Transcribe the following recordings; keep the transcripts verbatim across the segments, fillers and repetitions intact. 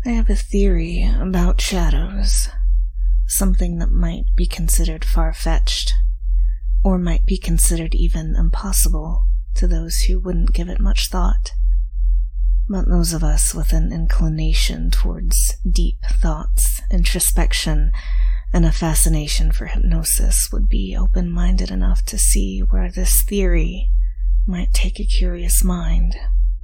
I have a theory about shadows, something that might be considered far-fetched, or might be considered even impossible to those who wouldn't give it much thought. But those of us with an inclination towards deep thoughts, introspection, and a fascination for hypnosis would be open-minded enough to see where this theory might take a curious mind.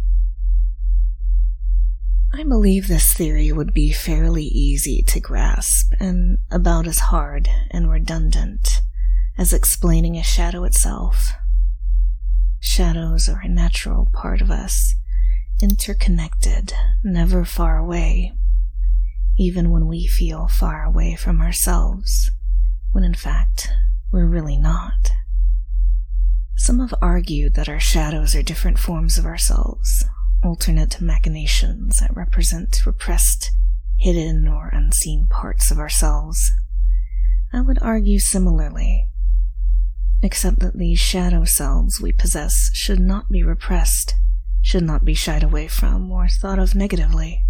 I believe this theory would be fairly easy to grasp and about as hard and redundant as explaining a shadow itself. Shadows are a natural part of us, interconnected, never far away, even when we feel far away from ourselves, when in fact we're really not. Some have argued that our shadows are different forms of ourselves, alternate machinations that represent repressed, hidden, or unseen parts of ourselves. I would argue similarly, except that these shadow selves we possess should not be repressed, should not be shied away from or thought of negatively.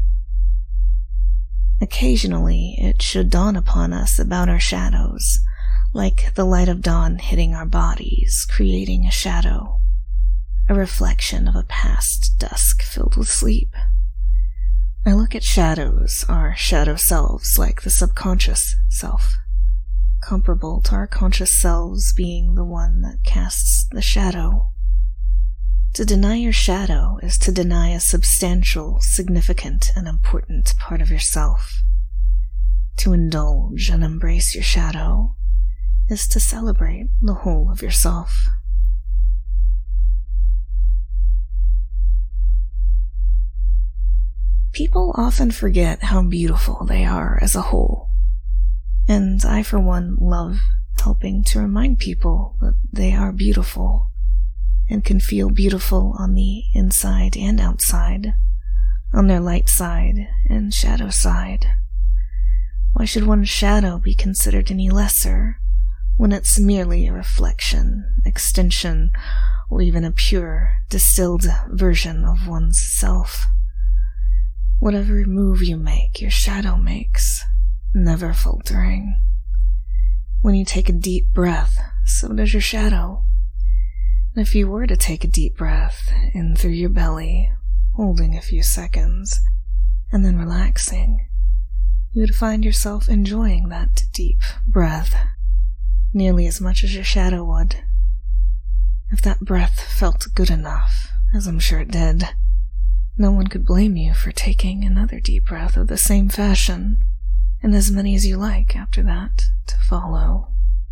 Occasionally, it should dawn upon us about our shadows, like the light of dawn hitting our bodies, creating a shadow, a reflection of a past dusk filled with sleep. I look at shadows, our shadow selves, like the subconscious self, comparable to our conscious selves being the one that casts the shadow. To deny your shadow is to deny a substantial, significant, and important part of yourself. To indulge and embrace your shadow is to celebrate the whole of yourself. People often forget how beautiful they are as a whole, and I for one love helping to remind people that they are beautiful and can feel beautiful on the inside and outside, on their light side and shadow side. Why should one's shadow be considered any lesser when it's merely a reflection, extension, or even a pure, distilled version of one's self? Whatever move you make, your shadow makes, never faltering. When you take a deep breath, so does your shadow. And if you were to take a deep breath in through your belly, holding a few seconds, and then relaxing, you would find yourself enjoying that deep breath nearly as much as your shadow would. If that breath felt good enough, as I'm sure it did, no one could blame you for taking another deep breath of the same fashion, and as many as you like after that to follow.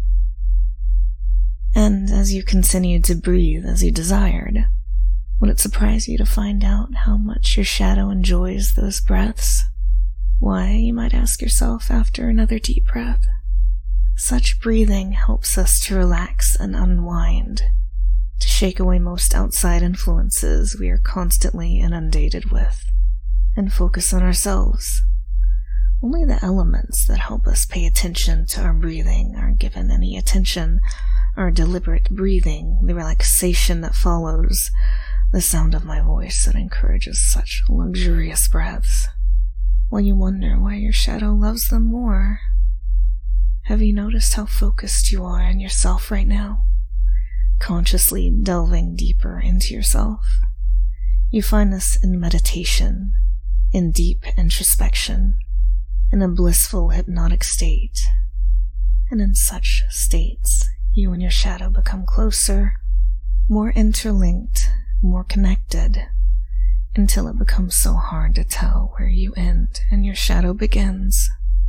And as you continued to breathe as you desired, would it surprise you to find out how much your shadow enjoys those breaths? Why, you might ask yourself after another deep breath. Such breathing helps us to relax and unwind, to shake away most outside influences we are constantly inundated with, and focus on ourselves. Only the elements that help us pay attention to our breathing are given any attention. Our deliberate breathing, the relaxation that follows, the sound of my voice that encourages such luxurious breaths. While you wonder why your shadow loves them more. Have you noticed how focused you are on yourself right now? Consciously delving deeper into yourself. You find this in meditation, in deep introspection, in a blissful hypnotic state. And in such states, you and your shadow become closer, more interlinked, more connected, until it becomes so hard to tell where you end and your shadow begins.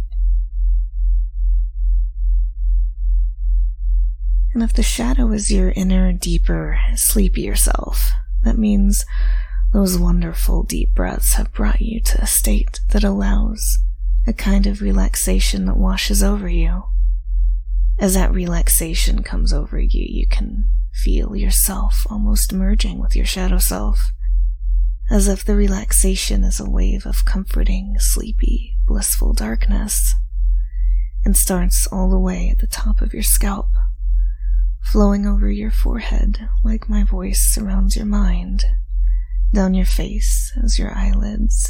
And if the shadow is your inner, deeper, sleepier self, that means those wonderful deep breaths have brought you to a state that allows a kind of relaxation that washes over you. As that relaxation comes over you, you can feel yourself almost merging with your shadow self, as if the relaxation is a wave of comforting, sleepy, blissful darkness, and starts all the way at the top of your scalp, flowing over your forehead like my voice surrounds your mind, down your face as your eyelids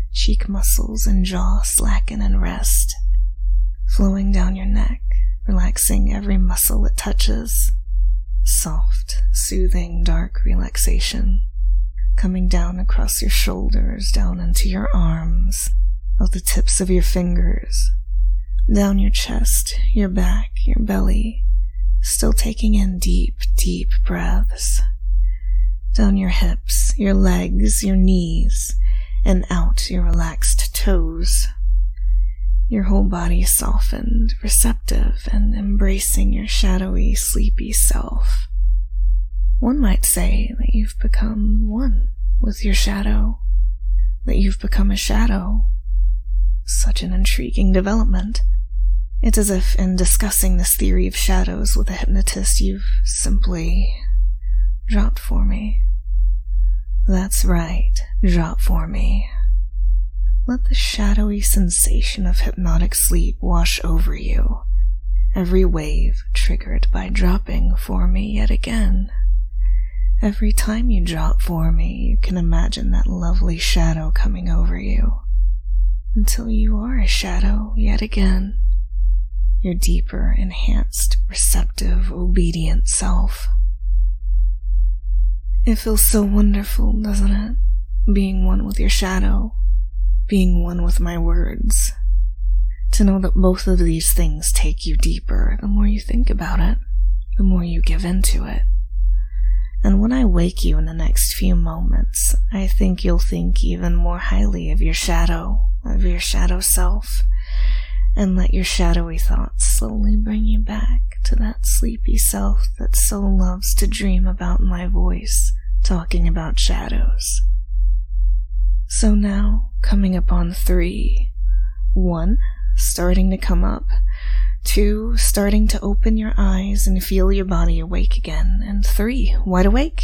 cheek muscles and jaw slacken and rest, flowing down your neck, relaxing every muscle it touches. Soft, soothing, dark relaxation, coming down across your shoulders, down into your arms, out the tips of your fingers, down your chest, your back, your belly, still taking in deep, deep breaths, down your hips, your legs, your knees, and out your relaxed toes. Your whole body softened, receptive, and embracing your shadowy, sleepy self. One might say that you've become one with your shadow, that you've become a shadow. Such an intriguing development. It's as if in discussing this theory of shadows with a hypnotist, you've simply dropped for me. That's right, drop for me. Let the shadowy sensation of hypnotic sleep wash over you, every wave triggered by dropping for me yet again. Every time you drop for me, you can imagine that lovely shadow coming over you, until you are a shadow yet again, your deeper, enhanced, receptive, obedient self. It feels so wonderful, doesn't it? Being one with your shadow, being one with my words. To know that both of these things take you deeper the more you think about it, the more you give into it. And when I wake you in the next few moments, I think you'll think even more highly of your shadow, of your shadow self, and let your shadowy thoughts slowly bring you back to that sleepy self that so loves to dream about my voice, talking about shadows. So now, coming up on three. One, starting to come up. Two, starting to open your eyes and feel your body awake again. And three, wide awake.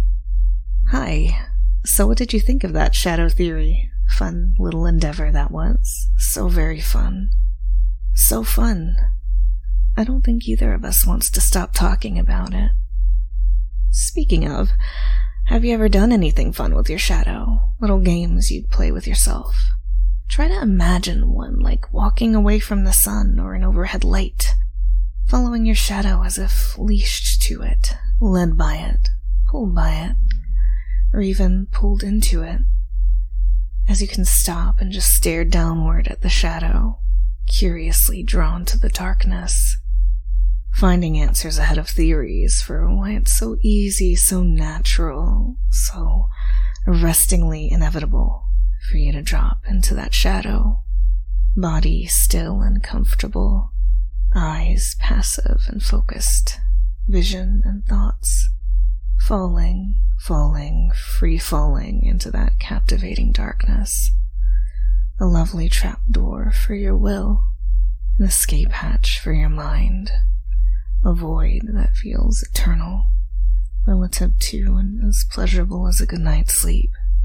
Hi. So what did you think of that shadow theory? Fun little endeavor that was. So very fun. So fun. I don't think either of us wants to stop talking about it. Speaking of, have you ever done anything fun with your shadow? Little games you'd play with yourself? Try to imagine one like walking away from the sun or an overhead light, following your shadow as if leashed to it, led by it, pulled by it, or even pulled into it, as you can stop and just stare downward at the shadow, curiously drawn to the darkness, finding answers ahead of theories for why it's so easy, so natural, so arrestingly inevitable for you to drop into that shadow, body still and comfortable, eyes passive and focused, vision and thoughts falling, falling, free-falling into that captivating darkness, a lovely trapdoor for your will, an escape hatch for your mind, a void that feels eternal, relative to and as pleasurable as a good night's sleep.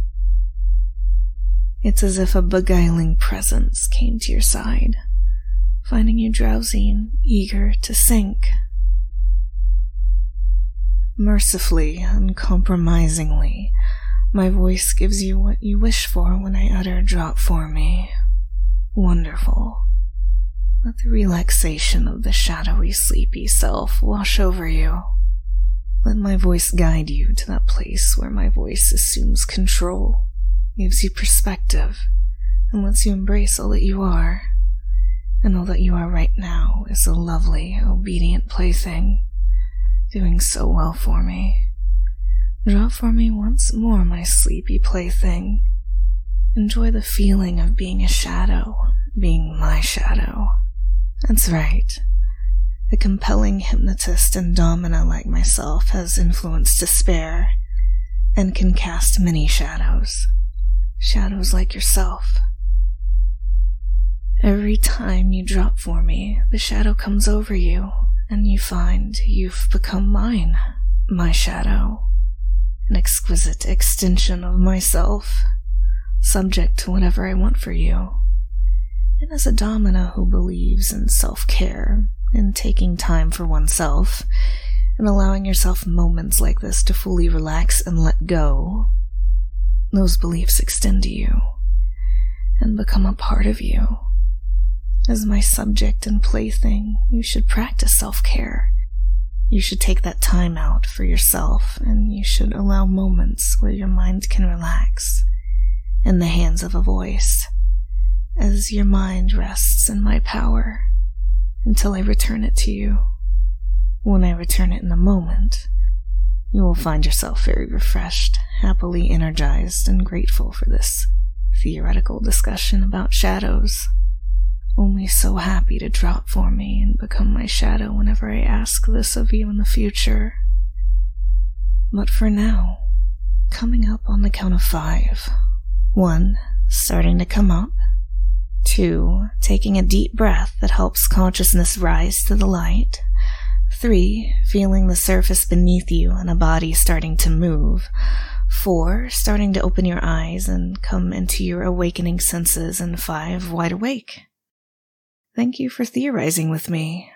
It's as if a beguiling presence came to your side, finding you drowsy and eager to sink. Mercifully, uncompromisingly, my voice gives you what you wish for when I utter drop for me. Wonderful. Let the relaxation of the shadowy, sleepy self wash over you. Let my voice guide you to that place where my voice assumes control, gives you perspective, and lets you embrace all that you are. And all that you are right now is a lovely, obedient plaything, doing so well for me. Drop for me once more, my sleepy plaything. Enjoy the feeling of being a shadow, being my shadow. That's right. A compelling hypnotist and domina like myself has influence to spare, and can cast many shadows. Shadows like yourself. Every time you drop for me, the shadow comes over you, and you find you've become mine, my shadow, an exquisite extension of myself, subject to whatever I want for you. And as a domina who believes in self-care, in taking time for oneself, and allowing yourself moments like this to fully relax and let go, those beliefs extend to you. and become a part of you. As my subject and plaything, you should practice self-care. You should take that time out for yourself, and you should allow moments where your mind can relax in the hands of a voice, as your mind rests in my power until I return it to you. When I return it in a moment, you will find yourself very refreshed, happily energized, and grateful for this theoretical discussion about shadows. Only so happy to drop for me and become my shadow whenever I ask this of you in the future. But for now, coming up on the count of five. One, starting to come up. Two, taking a deep breath that helps consciousness rise to the light. Three, feeling the surface beneath you and a body starting to move. Four, starting to open your eyes and come into your awakening senses. And five, wide awake. Thank you for theorizing with me.